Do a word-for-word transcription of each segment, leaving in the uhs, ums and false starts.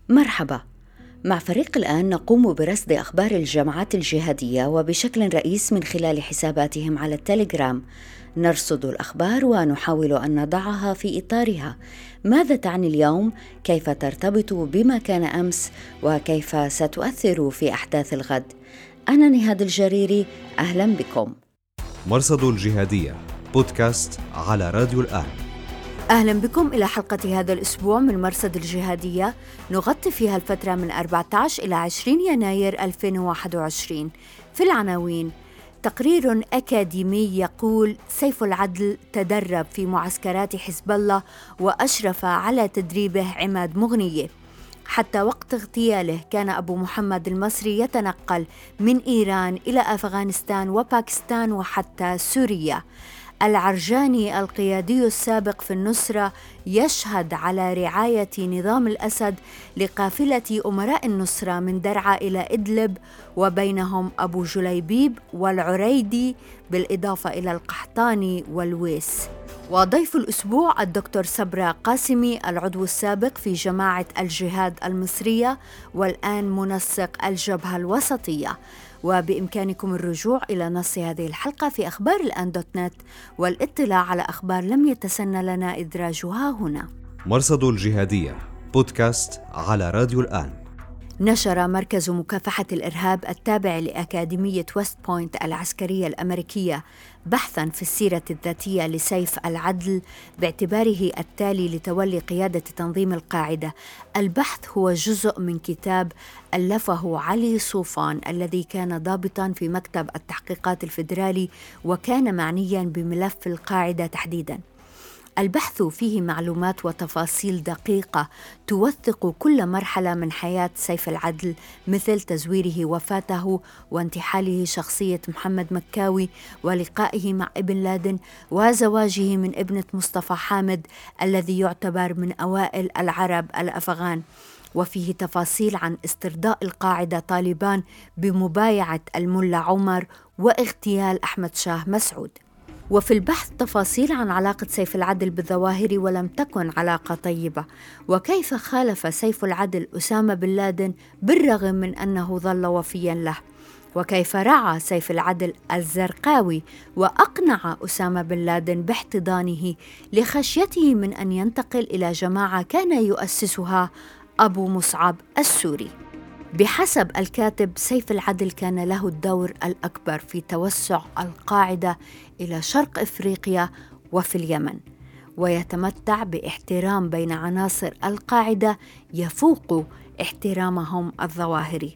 مرحبا. مع فريق الآن نقوم برصد أخبار الجماعات الجهادية وبشكل رئيس من خلال حساباتهم على التليجرام. نرصد الأخبار ونحاول أن نضعها في إطارها. ماذا تعني اليوم؟ كيف ترتبط بما كان أمس؟ وكيف ستؤثر في أحداث الغد؟ أنا نهاد الجريري، أهلا بكم. مرصد الجهادية بودكاست على راديو الآن. أهلا بكم إلى حلقة هذا الأسبوع من مرصد الجهادية، نغطي فيها الفترة من أربعة عشر إلى عشرين يناير ألفين وواحد وعشرين. في العناوين: تقرير أكاديمي يقول سيف العدل تدرب في معسكرات حزب الله وأشرف على تدريبه عماد مغنية. حتى وقت اغتياله كان أبو محمد المصري يتنقل من إيران إلى أفغانستان وباكستان وحتى سوريا. العرجاني القيادي السابق في النصرة يشهد على رعاية نظام الأسد لقافلة أمراء النصرة من درعا إلى إدلب، وبينهم أبو جليبيب والعريدي بالإضافة إلى القحطاني والويس. وضيف الأسبوع الدكتور صبرا قاسمي، العضو السابق في جماعة الجهاد المصرية والآن منسق الجبهة الوسطية. وبإمكانكم الرجوع إلى نص هذه الحلقة في أخبار الآن دوت نت والاطلاع على أخبار لم يتسنى لنا إدراجها هنا. مرصد الجهادية بودكاست على راديو الآن. نشر مركز مكافحة الإرهاب التابع لأكاديمية ويست بوينت العسكرية الأمريكية بحثاً في السيرة الذاتية لسيف العدل باعتباره التالي لتولي قيادة تنظيم القاعدة. البحث هو جزء من كتاب ألفه علي صوفان الذي كان ضابطاً في مكتب التحقيقات الفيدرالي وكان معنياً بملف القاعدة تحديداً. البحث فيه معلومات وتفاصيل دقيقة توثق كل مرحلة من حياة سيف العدل، مثل تزويره وفاته وانتحاله شخصية محمد مكاوي ولقائه مع ابن لادن وزواجه من ابنة مصطفى حامد الذي يعتبر من أوائل العرب الأفغان. وفيه تفاصيل عن استرضاء القاعدة طالبان بمبايعة الملا عمر واغتيال أحمد شاه مسعود. وفي البحث تفاصيل عن علاقة سيف العدل بالظواهر ولم تكن علاقة طيبة، وكيف خالف سيف العدل أسامة بن لادن بالرغم من أنه ظل وفياً له، وكيف رعى سيف العدل الزرقاوي وأقنع أسامة بن لادن باحتضانه لخشيته من أن ينتقل إلى جماعة كان يؤسسها أبو مصعب السوري. بحسب الكاتب، سيف العدل كان له الدور الأكبر في توسع القاعدة إلى شرق إفريقيا وفي اليمن، ويتمتع باحترام بين عناصر القاعدة يفوق احترامهم الظواهري.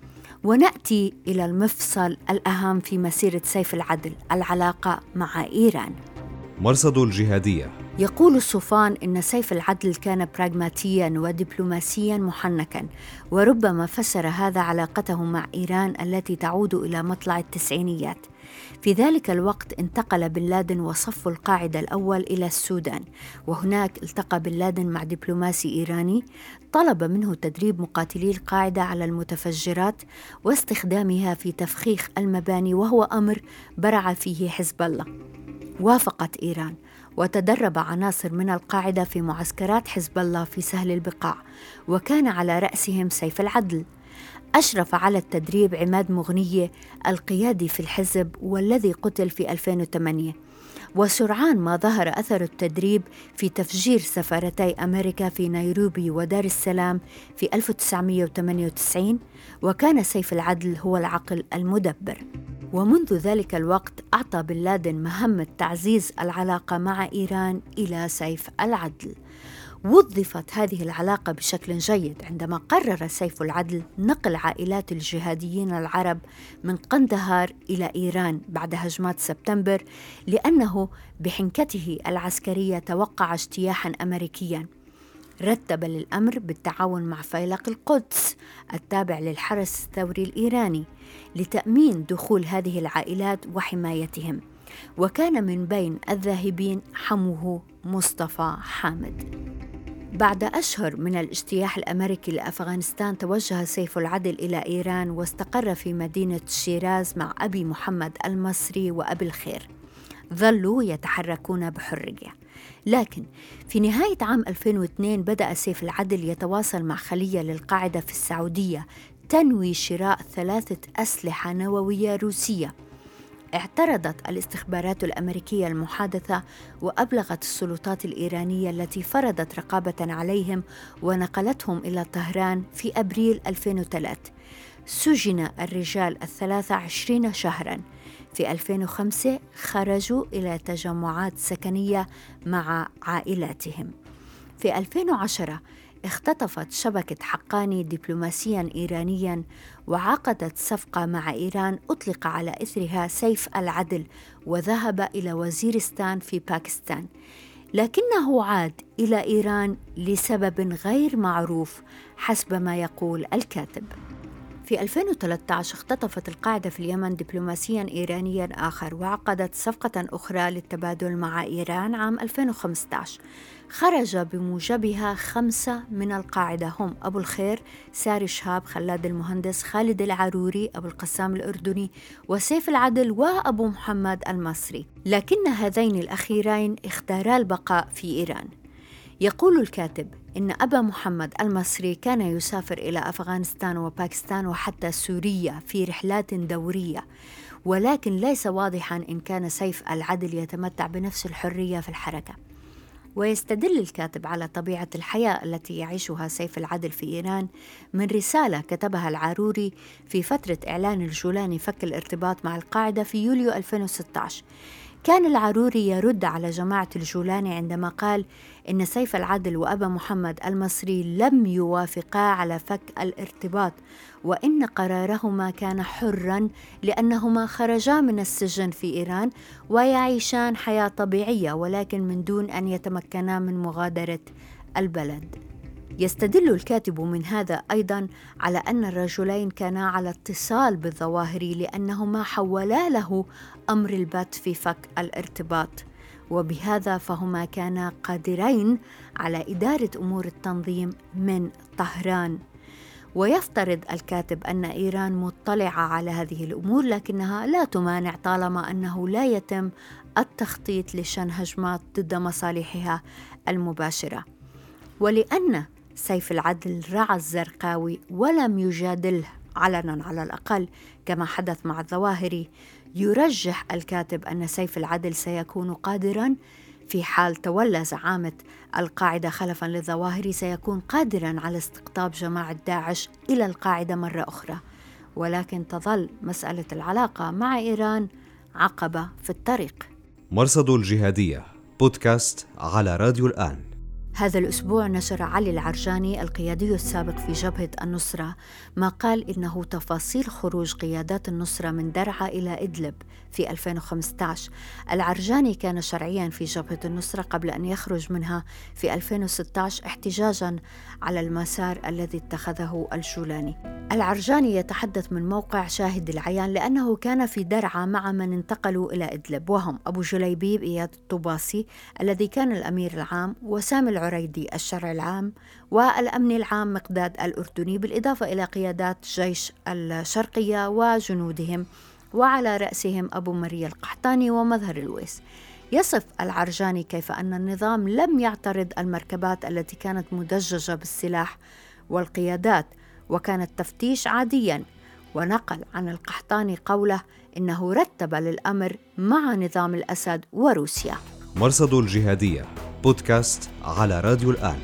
ونأتي إلى المفصل الأهم في مسيرة سيف العدل، العلاقة مع إيران. مرصد الجهادية. يقول صوفان إن سيف العدل كان براغماتياً ودبلوماسياً محنكاً، وربما فسر هذا علاقته مع إيران التي تعود إلى مطلع التسعينيات. في ذلك الوقت انتقل بن لادن وصف القاعدة الأول إلى السودان، وهناك التقى بن لادن مع دبلوماسي إيراني طلب منه تدريب مقاتلي القاعدة على المتفجرات واستخدامها في تفخيخ المباني، وهو أمر برع فيه حزب الله. وافقت إيران وتدرب عناصر من القاعدة في معسكرات حزب الله في سهل البقاع، وكان على رأسهم سيف العدل. أشرف على التدريب عماد مغنية القيادي في الحزب والذي قتل في ألفين وثمانية. وسرعان ما ظهر أثر التدريب في تفجير سفارتي أمريكا في نيروبي ودار السلام في ألف وتسعمائة وثمانية وتسعين، وكان سيف العدل هو العقل المدبر. ومنذ ذلك الوقت أعطى بن لادن مهمة تعزيز العلاقة مع إيران إلى سيف العدل. وظفت هذه العلاقة بشكل جيد عندما قرر سيف العدل نقل عائلات الجهاديين العرب من قندهار إلى إيران بعد هجمات سبتمبر، لأنه بحنكته العسكرية توقع اجتياحاً أمريكياً. رتب للأمر بالتعاون مع فيلق القدس التابع للحرس الثوري الإيراني لتأمين دخول هذه العائلات وحمايتهم، وكان من بين الذاهبين حموه مصطفى حامد. بعد أشهر من الاجتياح الأمريكي لأفغانستان توجه سيف العدل إلى إيران واستقر في مدينة شيراز مع أبي محمد المصري وأبي الخير. ظلوا يتحركون بحرية. لكن في نهاية عام ألفين واثنين بدأ سيف العدل يتواصل مع خلية للقاعدة في السعودية تنوي شراء ثلاثة أسلحة نووية روسية. اعترضت الاستخبارات الأمريكية المحادثة وأبلغت السلطات الإيرانية التي فرضت رقابة عليهم ونقلتهم إلى طهران في أبريل ألفين وثلاثة. سجن الرجال الثلاثة عشرين شهراً. في ألفين وخمسة خرجوا إلى تجمعات سكنية مع عائلاتهم. في ألفين وعشرة اختطفت شبكة حقاني دبلوماسياً إيرانياً وعقدت صفقة مع إيران أطلق على إثرها سيف العدل، وذهب إلى وزيرستان في باكستان، لكنه عاد إلى إيران لسبب غير معروف حسب ما يقول الكاتب. في ألفين وثلاثة عشر اختطفت القاعدة في اليمن دبلوماسياً إيرانياً آخر وعقدت صفقة أخرى للتبادل مع إيران عام ألفين وخمسة عشر. خرج بموجبها خمسة من القاعدة هم أبو الخير، ساري شهاب، خلاد المهندس، خالد العروري، أبو القسام الأردني، وسيف العدل، وأبو محمد المصري، لكن هذين الأخيرين اختارا البقاء في إيران. يقول الكاتب إن أبا محمد المصري كان يسافر إلى أفغانستان وباكستان وحتى سوريا في رحلات دورية، ولكن ليس واضحاً إن كان سيف العدل يتمتع بنفس الحرية في الحركة. ويستدل الكاتب على طبيعة الحياة التي يعيشها سيف العدل في إيران من رسالة كتبها العروري في فترة إعلان الجولاني فك الارتباط مع القاعدة في يوليو ألفين وستة عشر. كان العروري يرد على جماعة الجولاني عندما قال إن سيف العدل وأبا محمد المصري لم يوافقا على فك الارتباط، وإن قرارهما كان حراً لأنهما خرجا من السجن في إيران ويعيشان حياة طبيعية، ولكن من دون أن يتمكنا من مغادرة البلد. يستدل الكاتب من هذا أيضاً على أن الرجلين كانا على اتصال بالظواهري لأنهما حولا له أمر البت في فك الارتباط، وبهذا فهما كانا قادرين على إدارة أمور التنظيم من طهران. ويفترض الكاتب أن إيران مطلعة على هذه الأمور، لكنها لا تمانع طالما أنه لا يتم التخطيط لشن هجمات ضد مصالحها المباشرة. ولأن سيف العدل رعى الزرقاوي ولم يجادله علناً على الأقل كما حدث مع الظواهري، يرجح الكاتب أن سيف العدل سيكون قادراً في حال تولى زعامة القاعدة خلفاً للظواهري، سيكون قادراً على استقطاب جماعة داعش إلى القاعدة مرة أخرى. ولكن تظل مسألة العلاقة مع إيران عقبة في الطريق. مرصد الجهادية بودكاست على راديو الآن. هذا الأسبوع نشر علي العرجاني القيادي السابق في جبهة النصرة ما قال إنه تفاصيل خروج قيادات النصرة من درعا إلى إدلب في ألفين وخمسة عشر. العرجاني كان شرعياً في جبهة النصرة قبل أن يخرج منها في ألفين وستة عشر احتجاجاً على المسار الذي اتخذه الجولاني. العرجاني يتحدث من موقع شاهد العيان لأنه كان في درعا مع من انتقلوا إلى إدلب، وهم أبو جليبيب إياد الطباسي الذي كان الأمير العام، وسامي العريدي الشرع العام، والأمن العام مقداد الأردني، بالإضافة إلى قيادات جيش الشرقية وجنودهم، وعلى رأسهم أبو مريا القحطاني ومظهر الويس. يصف العرجاني كيف أن النظام لم يعترض المركبات التي كانت مدججة بالسلاح والقيادات، وكان التفتيش عادياً. ونقل عن القحطاني قوله إنه رتب للأمر مع نظام الأسد وروسيا. مرصد الجهادية بودكاست على راديو الآن.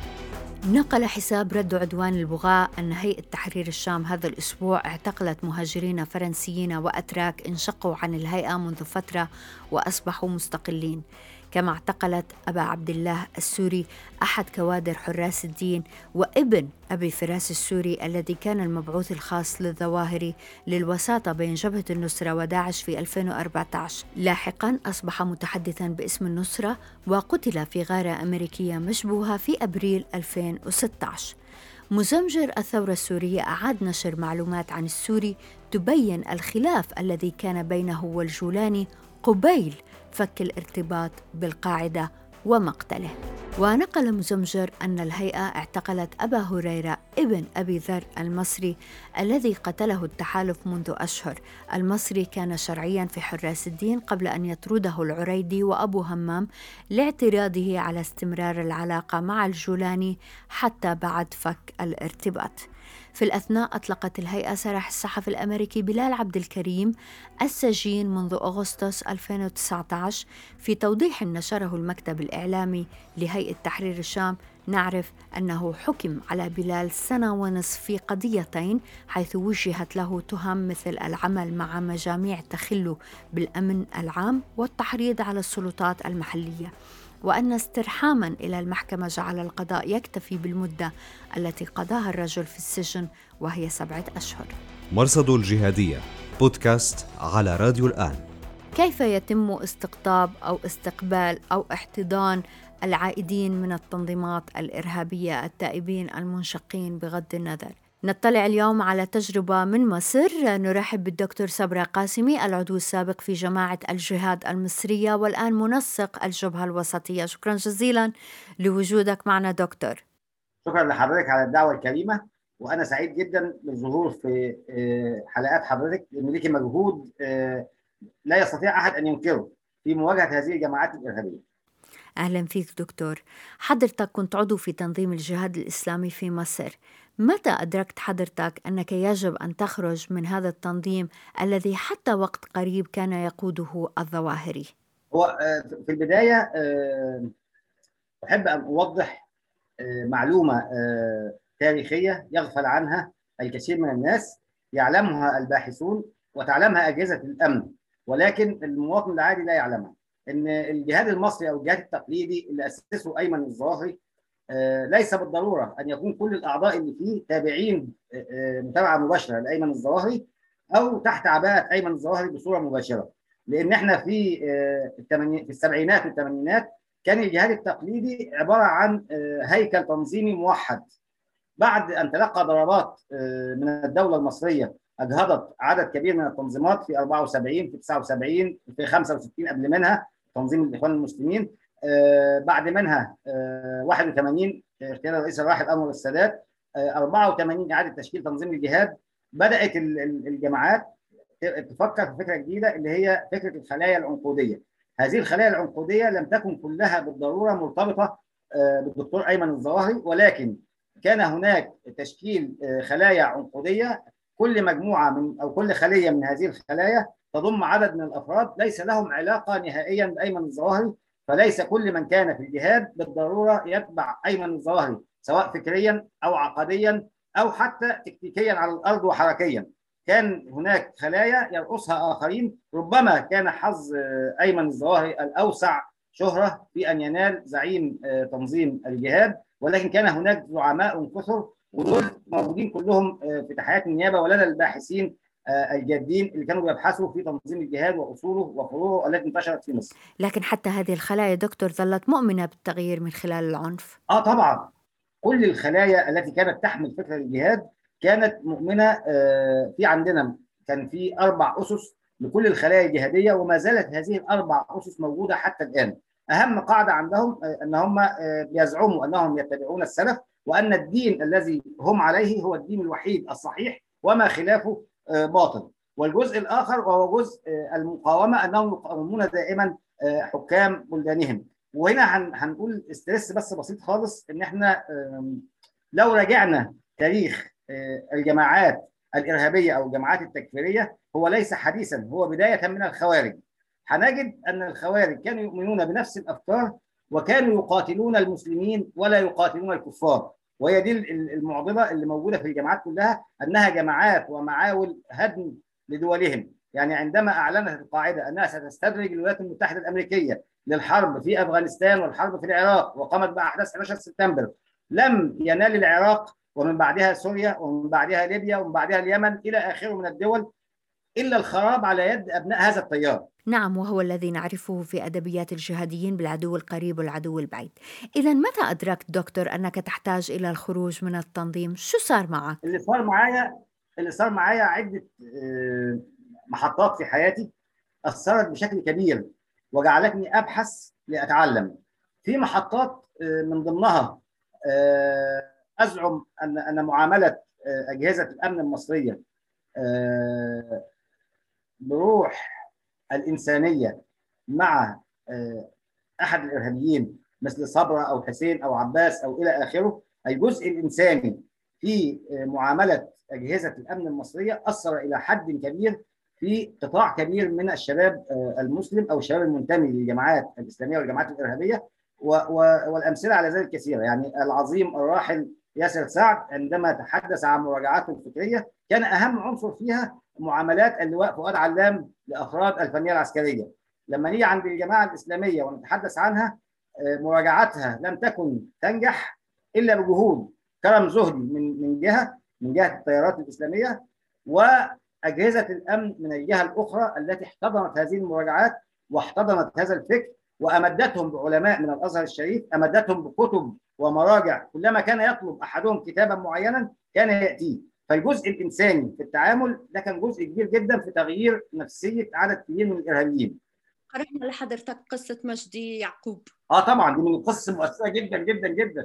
نقل حساب رد عدوان البغاء أن هيئة تحرير الشام هذا الأسبوع اعتقلت مهاجرين فرنسيين وأتراك انشقوا عن الهيئة منذ فترة وأصبحوا مستقلين، كما اعتقلت أبا عبد الله السوري أحد كوادر حراس الدين وابن أبي فراس السوري الذي كان المبعوث الخاص للظواهري للوساطة بين جبهة النصرة وداعش في ألفين وأربعة عشر. لاحقاً أصبح متحدثاً باسم النصرة وقتل في غارة أمريكية مشبوهة في أبريل ألفين وستة عشر. مزمجر الثورة السورية أعاد نشر معلومات عن السوري تبين الخلاف الذي كان بينه والجولاني قبيل فك الارتباط بالقاعدة ومقتله. ونقل مزمجر أن الهيئة اعتقلت أبا هريرة ابن أبي ذر المصري الذي قتله التحالف منذ أشهر. المصري كان شرعياً في حراس الدين قبل أن يطرده العريدي وأبو همام لاعتراضه على استمرار العلاقة مع الجولاني حتى بعد فك الارتباط. في الأثناء أطلقت الهيئة سراح الصحفي الأمريكي بلال عبد الكريم السجين منذ أغسطس ألفين وتسعة عشر. في توضيح نشره المكتب الإعلامي لهيئة تحرير الشام نعرف أنه حكم على بلال سنة ونصف في قضيتين، حيث وجهت له تهم مثل العمل مع مجاميع تخل بالأمن العام والتحريض على السلطات المحلية، وأن استرحاماً إلى المحكمة جعل القضاء يكتفي بالمدة التي قضاها الرجل في السجن وهي سبعة أشهر. مرصد الجهادية بودكاست على راديو الآن. كيف يتم استقطاب أو استقبال أو احتضان العائدين من التنظيمات الإرهابية التائبين المنشقين بغض النظر؟ نطلع اليوم على تجربة من مصر. نرحب بالدكتور صبرا قاسمي، العضو السابق في جماعة الجهاد المصرية والآن منسق الجبهة الوسطية. شكرا جزيلا لوجودك معنا دكتور. شكرا لحضرتك على الدعوة الكريمة، وأنا سعيد جدا بالظهور في حلقات حضرتك، لأن ليكي مجهود لا يستطيع أحد أن ينكره في مواجهة هذه الجماعات الإرهابية. أهلا فيك دكتور. حضرتك كنت عضو في تنظيم الجهاد الإسلامي في مصر. متى أدركت حضرتك أنك يجب أن تخرج من هذا التنظيم الذي حتى وقت قريب كان يقوده الظواهري؟ هو في البداية أحب أن أوضح معلومة تاريخية يغفل عنها الكثير من الناس، يعلمها الباحثون وتعلمها أجهزة الأمن، ولكن المواطن العادي لا يعلمها. إن الجهاد المصري أو الجهاد التقليدي اللي أسسه أيمن الظواهري ليس بالضرورة أن يكون كل الأعضاء اللي فيه تابعين متابعة مباشرة لأيمن الظواهري أو تحت عباءة أيمن الظواهري بصورة مباشرة، لأن إحنا في في السبعينات والثمانينات كان الجهاد التقليدي عبارة عن هيكل تنظيمي موحد. بعد أن تلقى ضربات من الدولة المصرية أجهضت عدد كبير من التنظيمات في أربعة وسبعين، في تسعة وسبعين، في خمسة وستين قبل منها تنظيم الإخوان المسلمين، بعد منها واحد وثمانين اغتيال الرئيس الراحل أنور السادات، أربعة وثمانين إعادة تشكيل تنظيم الجهاد. بدأت الجماعات تفكر في فكرة جديدة اللي هي فكرة الخلايا العنقودية. هذه الخلايا العنقودية لم تكن كلها بالضرورة مرتبطة بالدكتور أيمن الظواهري، ولكن كان هناك تشكيل خلايا عنقودية، كل مجموعة من أو كل خلية من هذه الخلايا تضم عدد من الأفراد ليس لهم علاقة نهائيا بأيمن الظواهري، فليس كل من كان في الجهاد بالضرورة يتبع أيمن الظواهري سواء فكريا أو عقديا أو حتى تكتيكيا على الأرض وحركيا. كان هناك خلايا يرأسها آخرين، ربما كان حظ أيمن الظواهري الأوسع شهرة في أن ينال زعيم تنظيم الجهاد، ولكن كان هناك زعماء كثر، ودول موجودين كلهم في تحيات النيابة ولدى الباحثين الجادين اللي كانوا بيبحثوا في تنظيم الجهاد وأصوله وفروعه التي انتشرت في مصر. لكن حتى هذه الخلايا دكتور ظلت مؤمنة بالتغيير من خلال العنف. آه طبعا، كل الخلايا التي كانت تحمل فكرة الجهاد كانت مؤمنة. في عندنا كان في أربع أسس لكل الخلايا الجهادية، وما زالت هذه الأربع أسس موجودة حتى الآن. أهم قاعدة عندهم أن هم يزعموا أنهم يتبعون السلف، وأن الدين الذي هم عليه هو الدين الوحيد الصحيح وما خلافه باطل. والجزء الآخر وهو جزء المقاومة، أنهم يقاومون دائما حكام بلدانهم. وهنا هنقول استرس بس بسيط خالص، إن إحنا لو رجعنا تاريخ الجماعات الإرهابية أو الجماعات التكفيرية هو ليس حديثا، هو بداية من الخوارج. هنجد أن الخوارج كانوا يؤمنون بنفس الأفكار وكانوا يقاتلون المسلمين ولا يقاتلون الكفار، وهي دي المعضلة اللي موجودة في الجماعات كلها، أنها جماعات ومعاول هدم لدولهم. يعني عندما أعلنت القاعدة أنها ستستدرج الولايات المتحدة الأمريكية للحرب في أفغانستان والحرب في العراق وقامت بأحداث أحد عشر سبتمبر، لم ينال العراق ومن بعدها سوريا ومن بعدها ليبيا ومن بعدها اليمن إلى آخره من الدول إلا الخراب على يد أبناء هذا التيار. نعم، وهو الذي نعرفه في أدبيات الجهاديين بالعدو القريب والعدو البعيد. إذا متى أدركت دكتور أنك تحتاج إلى الخروج من التنظيم؟ شو صار معك؟ اللي صار معايا اللي صار معايا عدة محطات في حياتي أثرت بشكل كبير وجعلتني أبحث لأتعلم. في محطات من ضمنها أزعم أن أن معاملة أجهزة الأمن المصرية بروح الإنسانية مع أحد الإرهابيين مثل صبرا أو حسين أو عباس أو إلى آخره، الجزء الإنساني في معاملة أجهزة الأمن المصرية أثر إلى حد كبير في قطاع كبير من الشباب المسلم أو الشباب المنتمي للجماعات الإسلامية والجماعات الإرهابية، والأمثلة على ذلك كثيرة. يعني العظيم الراحل ياسر سعد عندما تحدث عن مراجعاته الفكرية كان أهم عنصر فيها معاملات اللواء فؤاد علام لأفراد الفنية العسكرية. لما نيجي عند الجماعة الإسلامية ونتحدث عنها، مراجعاتها لم تكن تنجح إلا بجهود كرم زهدي من من جهة من جهة التيارات الإسلامية، وأجهزة الأمن من الجهة الأخرى التي احتضنت هذه المراجعات واحتضنت هذا الفكر وأمدتهم بعلماء من الأزهر الشريف، أمدتهم بكتب ومراجع. كلما كان يطلب أحدهم كتابا معينا كان يأتيه. فالجزء الإنساني في التعامل ده كان جزء كبير جدا في تغيير نفسية عدد كبير من الإرهابيين. قرأنا لحضرتك قصة مجدي يعقوب. اه طبعا دي من القصص المؤثرة جدا جدا جدا،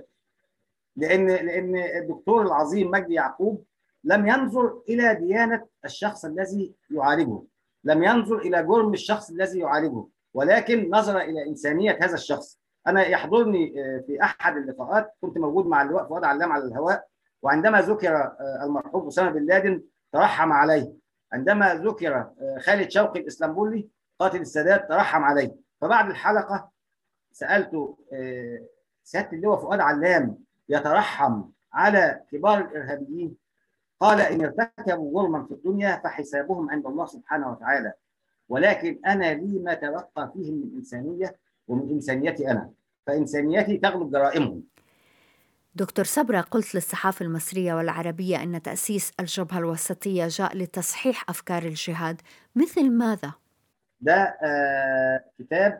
لأن لأن الدكتور العظيم مجدي يعقوب لم ينظر إلى ديانة الشخص الذي يعالجه، لم ينظر إلى جرم الشخص الذي يعالجه، ولكن نظر إلى إنسانية هذا الشخص. أنا يحضرني في أحد اللقاءات كنت موجود مع اللواء فؤاد علام على الهواء، وعندما ذكر المرحوم أسامة بن لادن ترحم عليه، عندما ذكر خالد شوقي الإسلامبولي قاتل السادات ترحم عليه. فبعد الحلقة سألته سيادة اللواء فؤاد علام يترحم على كبار الإرهابيين؟ قال إن ارتكبوا جرما في الدنيا فحسابهم عند الله سبحانه وتعالى، ولكن أنا لي ما تبقى فيهم من إنسانية ومن إنسانيتي أنا، فإنسانيتي تغلب جرائمهم. دكتور صبرا، قلت للصحافة المصرية والعربية أن تأسيس الجبهة الوسطية جاء لتصحيح أفكار الجهاد، مثل ماذا؟ ده آه كتاب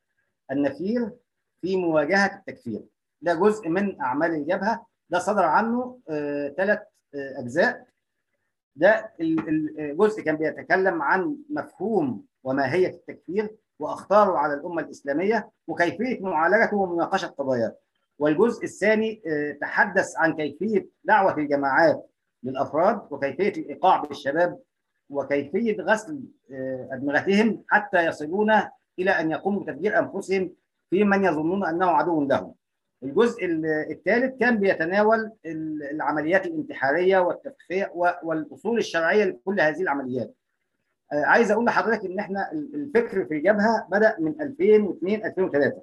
النفير في مواجهة التكفير، ده جزء من أعمال الجبهة، ده صدر عنه ثلاث آه آه أجزاء. ده الجزء كان بيتكلم عن مفهوم وماهية التكفير وأخطاره على الأمة الإسلامية وكيفية معالجته ومناقشة قضاياه. والجزء الثاني تحدث عن كيفية دعوة الجماعات للأفراد وكيفية الإيقاع بالشباب وكيفية غسل أدمغتهم حتى يصلون إلى أن يقوموا بتفجير أنفسهم في من يظنون أنه عدو لهم. الجزء الثالث كان بيتناول العمليات الانتحارية والتفخيع والأصول الشرعية لكل هذه العمليات. عايز أقول لحضرتك إن إحنا الفكر في الجبهة بدأ من ألفين واثنين ألفين وثلاثة،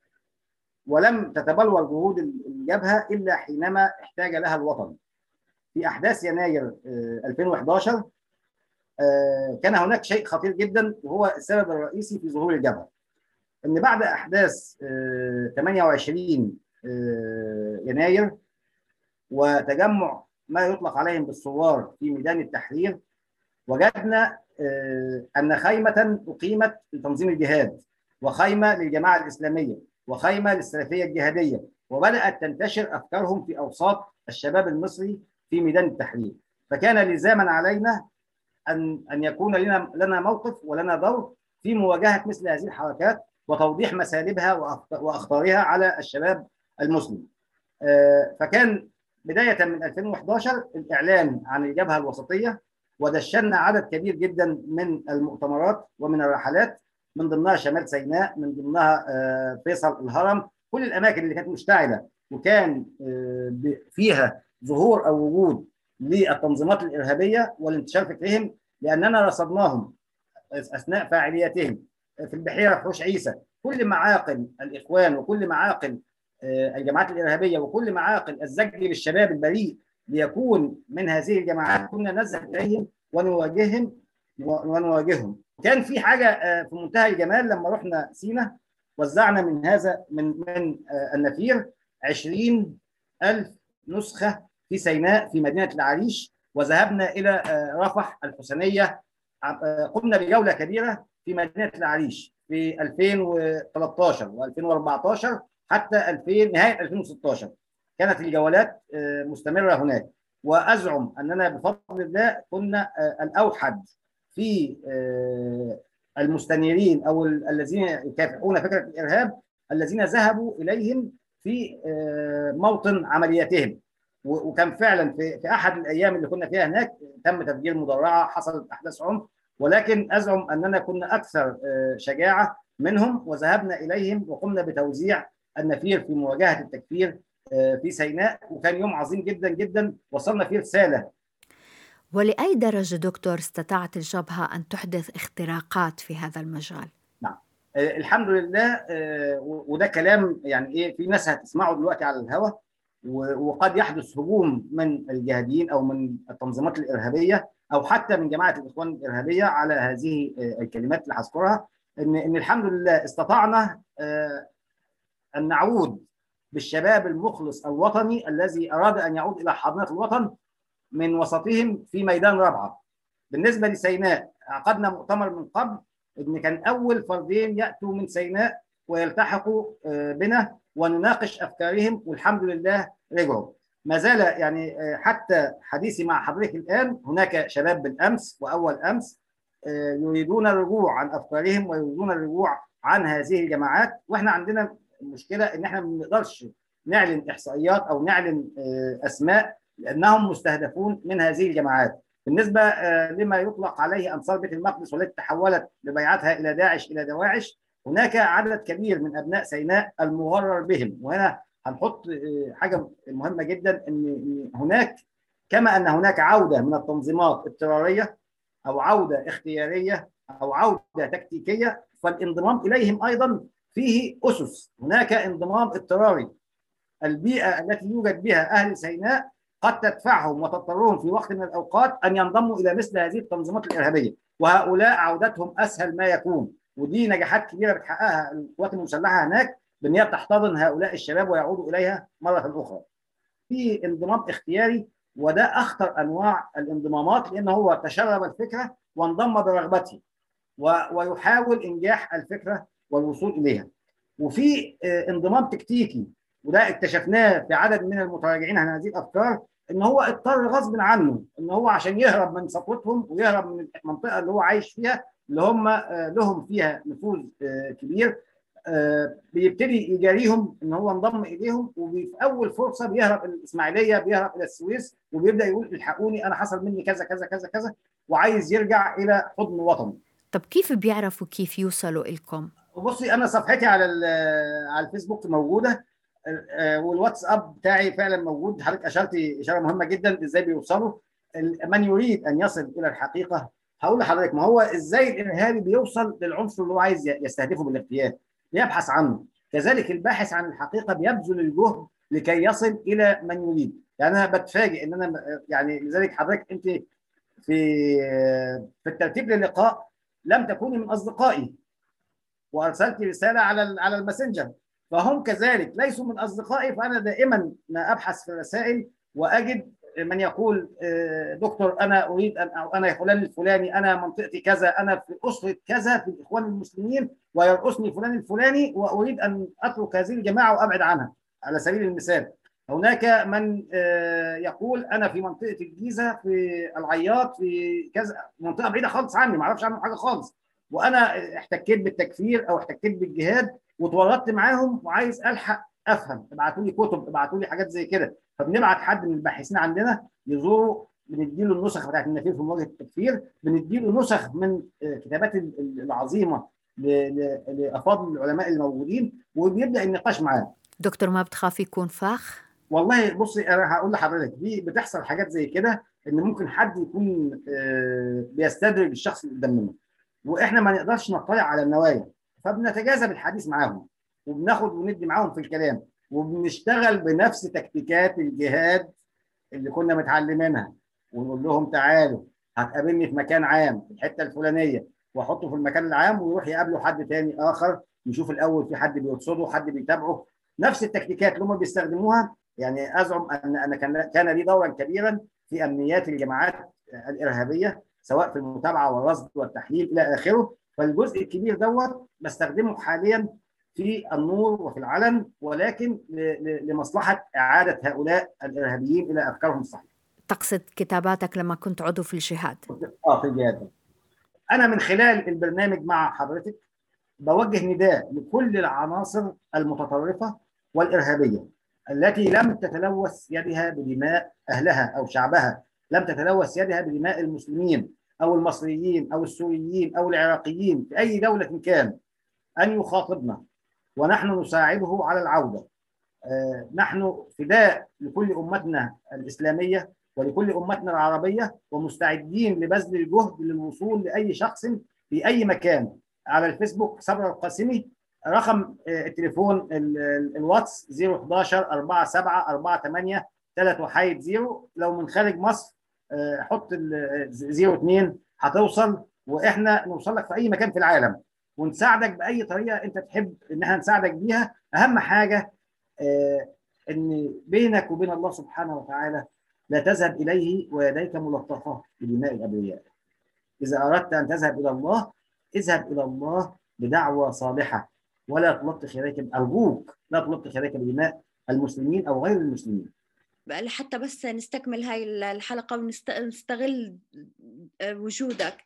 ولم تتبلور جهود الجبهة إلا حينما احتاج لها الوطن. في أحداث يناير ألفين وأحد عشر كان هناك شيء خطير جدا وهو السبب الرئيسي في ظهور الجبهة، إن بعد أحداث ثمانية وعشرين يناير وتجمع ما يطلق عليهم بالثوار في ميدان التحرير، وجدنا أن خيمة أقيمت لتنظيم الجهاد وخيمة للجماعة الإسلامية وخيمة للسلفية الجهادية، وبدأت تنتشر أفكارهم في أوساط الشباب المصري في ميدان التحرير. فكان لزاما علينا أن أن يكون لنا لنا موقف ولنا دور في مواجهة مثل هذه الحركات وتوضيح مسالبها وأخطارها على الشباب المسلم. فكان بداية من ألفين وأحد عشر الإعلان عن الجبهة الوسطية، ودشنا عدد كبير جدا من المؤتمرات ومن الرحلات، من ضمنها شمال سيناء، من ضمنها فيصل، الهرم، كل الأماكن اللي كانت مشتعلة وكان فيها ظهور أو وجود للتنظيمات الإرهابية والانتشار فكرهم، لأننا رصدناهم أثناء فاعلياتهم في البحيرة، في حوش عيسى، كل معاقل الإخوان وكل معاقل الجماعات الإرهابية وكل معاقل الزج للشباب البريء ليكون من هذه الجماعات كنا نذهب إليهم ونواجههم ونواجههم. كان في حاجة في منتهى الجمال لما رحنا سينا، وزعنا من هذا من من النفير عشرين ألف نسخة في سيناء في مدينة العريش، وذهبنا إلى رفح الحسينية، قمنا بجولة كبيرة في مدينة العريش في ألفين وثلاثة عشر وألفين وأربعة عشر حتى ألفين نهاية ألفين وستة عشر كانت الجولات مستمرة هناك. وأزعم أننا بفضل الله كنا الأوحد في المستنيرين أو الذين يكافحون فكرة الإرهاب الذين ذهبوا اليهم في موطن عملياتهم. وكان فعلا في في احد الايام اللي كنا فيها هناك تم تفجير مدرعه، حصلت احداث عنف، ولكن ازعم اننا كنا اكثر شجاعه منهم، وذهبنا اليهم وقمنا بتوزيع النفير في مواجهه التكفير في سيناء، وكان يوم عظيم جدا جدا وصلنا فيه رساله. ولأي درجه دكتور استطاعت الجبهه ان تحدث اختراقات في هذا المجال؟ نعم الحمد لله، وده كلام يعني ايه، في ناس هتسمعه دلوقتي على الهواء، وقد يحدث هجوم من الجهاديين او من التنظيمات الارهابيه او حتى من جماعه الاخوان الارهابيه على هذه الكلمات اللي هذكرها، ان ان الحمد لله استطعنا ان نعود بالشباب المخلص الوطني الذي اراد ان يعود الى حاضنه الوطن من وسطهم في ميدان رابعه. بالنسبه لسيناء عقدنا مؤتمر من قبل ان كان اول فردين ياتوا من سيناء ويلتحقوا بنا ونناقش افكارهم، والحمد لله رجعوا. ما زال يعني حتى حديثي مع حضرتك الان هناك شباب بالامس واول امس يريدون الرجوع عن افكارهم ويريدون الرجوع عن هذه الجماعات، واحنا عندنا مشكله ان احنا ما بنقدرش نعلن احصائيات او نعلن اسماء لانهم مستهدفون من هذه الجماعات. بالنسبه لما يطلق عليه انصار بيت المقدس والتي تحولت ببيعتها الى داعش الى دواعش، هناك عدد كبير من ابناء سيناء المغرر بهم. وهنا هنحط حاجه مهمه جدا، ان هناك كما ان هناك عوده من التنظيمات اضطراريه او عوده اختياريه او عوده تكتيكيه، فالانضمام اليهم ايضا فيه اسس. هناك انضمام اضطراري، البيئه التي يوجد بها اهل سيناء قد تدفعهم وتضطرهم في وقت من الاوقات ان ينضموا الى مثل هذه التنظيمات الارهابيه، وهؤلاء عودتهم اسهل ما يكون. ودي نجاحات كبيره بتحققها القوات المسلحه هناك، بان هي تحتضن هؤلاء الشباب ويعودوا اليها مره اخرى. في انضمام اختياري، وده اخطر انواع الانضمامات، لان هو تشرب الفكره وانضم برغبته ويحاول انجاح الفكره والوصول اليها. وفي انضمام تكتيكي، وده اكتشفناه في عدد من المتراجعين عن هذه الافكار، ان هو اضطر غصب عنه ان هو عشان يهرب من سطوتهم ويهرب من المنطقه اللي هو عايش فيها اللي هم لهم فيها نفوذ كبير، بيبتدي يجاريهم ان هو انضم اليهم، وفي اول فرصه بيهرب الى الاسماعيليه، بيهرب الى السويس، وبيبدا يقول الحقوني انا حصل مني كذا كذا كذا كذا، وعايز يرجع الى حضن وطنه. طب كيف بيعرفوا كيف يوصلوا لكم؟ بصي انا صفحتي على على الفيسبوك موجوده، والواتساب بتاعي فعلا موجود. حضرتك اشرتي اشاره مهمه جدا، ازاي بيوصلوا من يريد ان يصل الى الحقيقه. هقول لحضرتك ما هو ازاي الارهابي بيوصل للعنصر اللي هو عايز يستهدفه بالاغتيال، بيبحث عنه. كذلك الباحث عن الحقيقه بيبذل الجهد لكي يصل الى من يريد. يعني انا بتفاجئ ان انا يعني لذلك حضرتك انت في في الترتيب للقاء لم تكوني من اصدقائي، وارسلت رساله على على الماسنجر، فهم كذلك ليسوا من اصدقائي. فانا دائما ما ابحث في الرسائل واجد من يقول دكتور انا اريد ان، او انا فلان الفلاني، انا منطقتي كذا، انا في اسره كذا في الاخوان المسلمين ويرقصني فلان الفلاني واريد ان اترك هذه الجماعه وابعد عنها. على سبيل المثال هناك من يقول انا في منطقه الجيزه في العياط في كذا، منطقه بعيده خالص عني ما اعرفش عنهم حاجه خالص، وانا احتكيت بالتكفير او احتكيت بالجهاد وتورطت معاهم وعايز الحق افهم، ابعتوا لي كتب، ابعتوا لي حاجات زي كده. فبنبعت حد من الباحثين عندنا يزوروا، بنديله النسخ بتاعت النفير في مواجهه التكفير، بنديله نسخ من الكتابات العظيمه لافاضل العلماء الموجودين، وبيبدا النقاش معاه. دكتور ما بتخافي يكون فخ؟ والله بصي انا هقول لحضرتك دي بتحصل حاجات زي كده، ان ممكن حد يكون بيستدرج الشخص اللي قدام منه، واحنا ما نقدرش نطلع على النوايا، فبنتجاذب الحديث معاهم وبناخد وندي معاهم في الكلام، وبنشتغل بنفس تكتيكات الجهاد اللي كنا متعلمينها، ونقول لهم تعالوا هتقابلني في مكان عام في الحته الفلانيه، واحطه في المكان العام ويروح يقابله حد تاني اخر، يشوف الاول في حد بيرصده حد بيتابعه. نفس التكتيكات اللي هم بيستخدموها. يعني ازعم ان انا كان كان لي دورا كبيرا في امنيات الجماعات الارهابيه، سواء في المتابعه والرصد والتحليل الى اخره. فالجزء الكبير دوت بستخدمه حاليا في النور وفي العلن، ولكن لمصلحه اعاده هؤلاء الارهابيين الى افكارهم الصحيحه. تقصد كتاباتك لما كنت عضو في الجهاد؟ اه في الجهاد. انا من خلال البرنامج مع حضرتك بوجه نداء لكل العناصر المتطرفة والإرهابية التي لم تتلوث يدها بدماء أهلها أو شعبها، لم تتلوث يدها بدماء المسلمين أو المصريين أو السوريين أو العراقيين في أي دولة كان، أن يخاطبنا ونحن نساعده على العودة. آه، نحن فداء لكل أمتنا الإسلامية ولكل أمتنا العربية، ومستعدين لبذل الجهد للوصول لأي شخص في أي مكان. على الفيسبوك صبرا القاسمي، رقم التليفون الواتس صفر واحد واحد أربعة سبعة أربعة ثمانية ثلاثة واحد صفر. لو من خارج مصر حط صفر اثنين هتوصل، واحنا نوصل لك في اي مكان في العالم ونساعدك باي طريقه انت تحب ان احنا نساعدك بيها. اهم حاجه ان بينك وبين الله سبحانه وتعالى لا تذهب اليه ويديك ملطخه بدماء الابرياء. اذا اردت ان تذهب الى الله اذهب الى الله بدعوه صالحه، ولا تلطخ يديك، ارجوك لا تلطخ يديك بدماء المسلمين او غير المسلمين. حتى بس نستكمل هاي الحلقه ونستغل وجودك،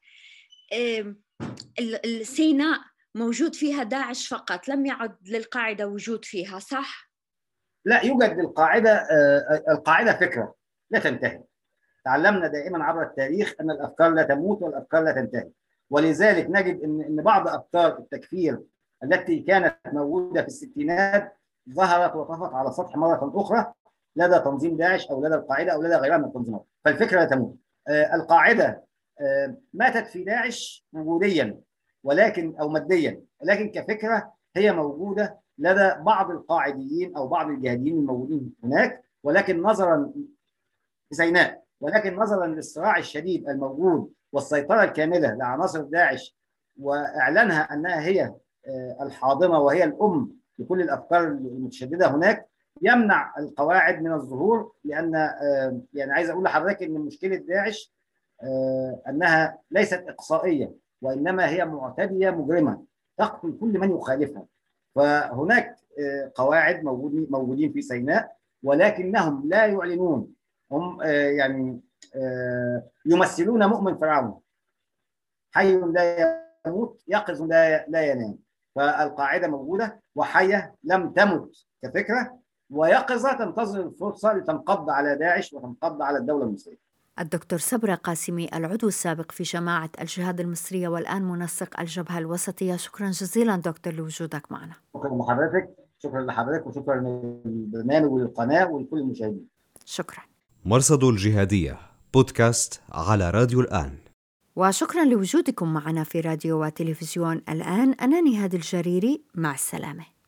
سيناء موجود فيها داعش فقط، لم يعد للقاعده وجود فيها، صح؟ لا، يوجد للقاعده. القاعده فكره لا تنتهي. تعلمنا دائما عبر التاريخ ان الافكار لا تموت والافكار لا تنتهي، ولذلك نجد ان ان بعض افكار التكفير التي كانت موجوده في الستينات ظهرت وطفت على السطح مره اخرى لدى تنظيم داعش او لدى القاعده او لدى غيرها من التنظيمات. فالفكره لا تموت. آه القاعده آه ماتت في داعش وجوديا ولكن او ماديا، ولكن كفكره هي موجوده لدى بعض القاعديين او بعض الجهاديين الموجودين هناك، ولكن نظرا في سيناء، ولكن نظرا للصراع الشديد الموجود والسيطره الكامله لعناصر داعش واعلانها انها هي آه الحاضنه وهي الام لكل الافكار المتشدده هناك، يمنع القواعد من الظهور. لان آه يعني عايز اقول لحضرتك ان مشكله داعش آه انها ليست اقصائيه، وانما هي معتديه مجرمه تقتل كل من يخالفها. فهناك آه قواعد موجودين موجودين في سيناء، ولكنهم لا يعلنون. هم آه يعني آه يمثلون مؤمن فرعون، حي لا يموت يقظ لا لا ينام. فالقاعده موجوده وحيه لم تمت كفكره، ويقظه تنتظر الفرصه لتنقض على داعش وتنقض على الدوله المصريه. الدكتور صبرا قاسمي، العضو السابق في جماعه الجهاد المصريه والان منسق الجبهه الوسطيه، شكرا جزيلا دكتور لوجودك معنا. شكرا لحضرتك، شكرا لحضرتك وشكرا للبرنامج وللقناه ولكل المشاهدين. شكرا. مرصد الجهاديه بودكاست على راديو الآن. وشكرا لوجودكم معنا في راديو وتلفزيون الآن. أنا نهاد الجريري، مع السلامة.